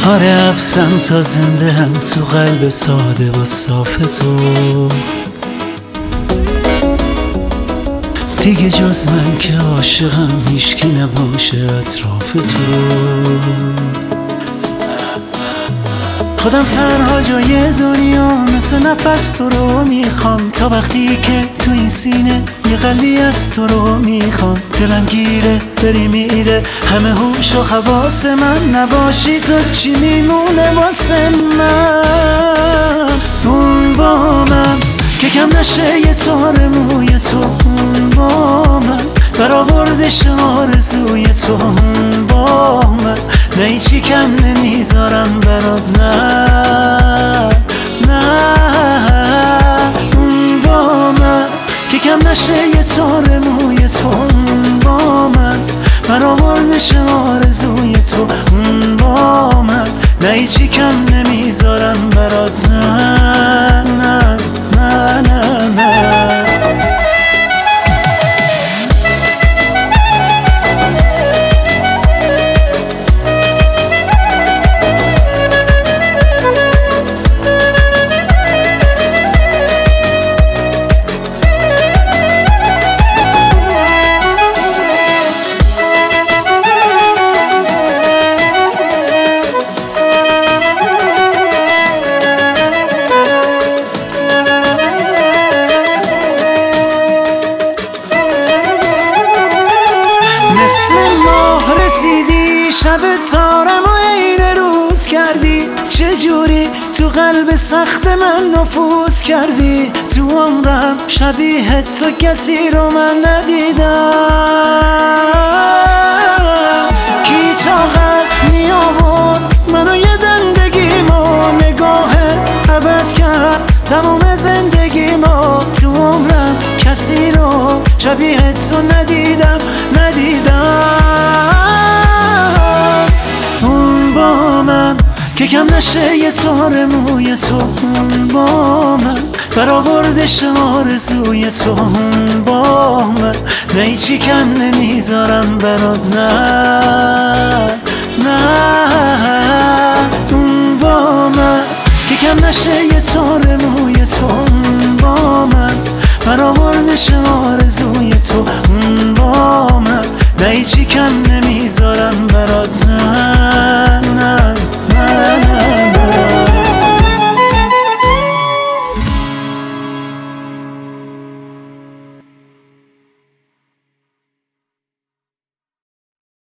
آره حبسم تا زنده هم تو قلب ساده و صاف تو. دیگه جز من که عاشقم هیچکی نباشه اطراف تو. خودم تنها جای دنیا مثل نفس تو رو میخوام، تا وقتی که تو این سینه یه قلبی از تو رو میخوام. دلم گیره بری میره همه هوش و حواس من، نباشی تو چی میمونه واسه من؟ اون با من که کم نشه یه تار موی تو، اون با من برآوردش آرزوی تو، اون با من نه هیچی کم نمیذارم برات، نه اون با من که کم نشه یه تار موی تو، اون با من برآوردش آرزوی تو، اون با من نه هیچی کم نمیذارم برات، نه نه نه نه نه. مثل ماه رسیدی شب تارم و عین روز کردی، چجوری تو قلب سخت من نفوذ کردی. تو عمرم شبیه تو کسی رو من ندیدم. کی طاقت می آورد منو یه دندگیمو، نگاهت عوض کرد تمام زندگیمو. تو عمرم کسی رو شبیه تو ندیدم. اون با من که کم نشه یه تار موی تو، اون با من برآوردش آرزوی تو، اون با من نه هیچی کم نمیذارم برات، نه اون با من که کم نشه یه تار موی تو، اون با من برآوردش آرزوی تو، اون با من نه هیچی کم نمیذارم برات.